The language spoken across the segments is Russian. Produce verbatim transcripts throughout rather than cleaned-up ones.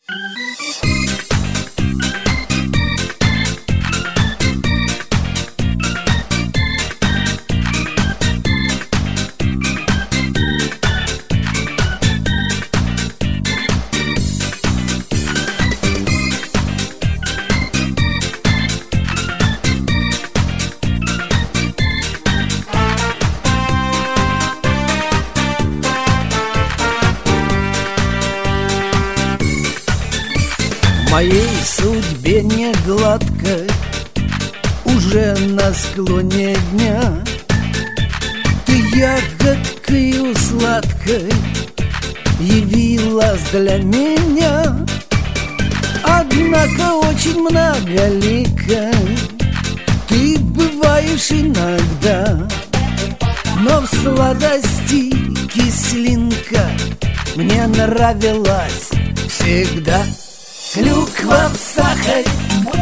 Моей судьбе не гладко, уже на склоне дня. Ты ягодкою сладкой явилась для меня. Однако очень многолика ты бываешь иногда, но в сладости кислинка мне нравилась всегда. Клюква в сахаре,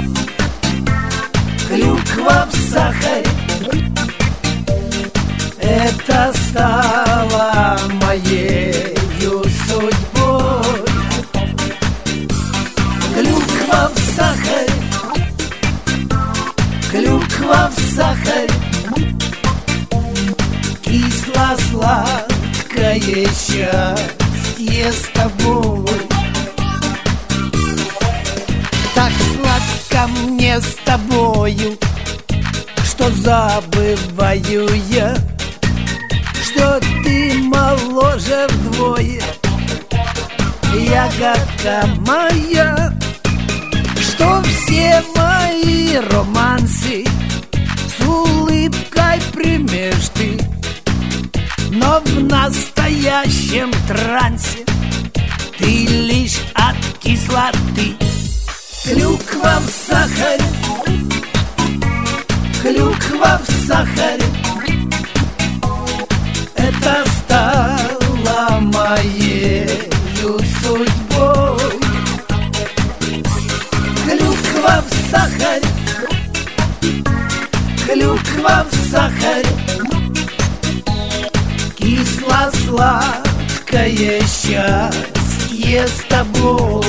клюква в сахаре, это стало моею судьбой. Клюква в сахаре, клюква в сахаре, кисло-сладкое счастье с тобой. Так сладко мне с тобою, что забываю я, что ты моложе вдвое, ягодка моя, что все мои романсы с улыбкой примешь ты, но в настоящем трансе ты лишь от кислоты. Клюква в сахаре, клюква в сахаре, это стало моею судьбой. Клюква в сахаре, клюква в сахаре, кисло-сладкое счастье с тобой.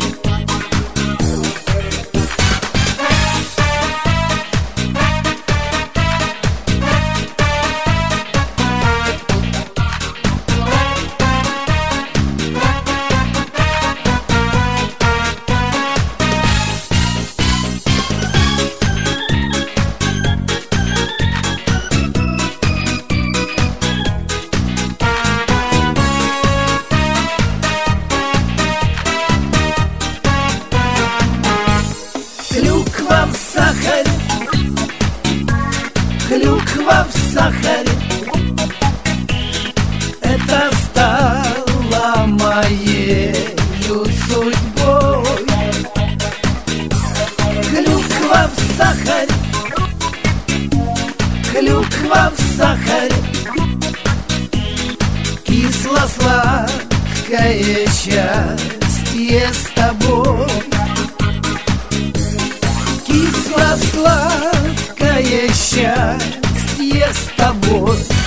Клюква в сахаре, клюква в сахаре, это стало моею судьбой. Клюква в сахаре, клюква в сахаре, кисло-сладкое счастье с тобой. Кисло-сладкое счастье с тобой.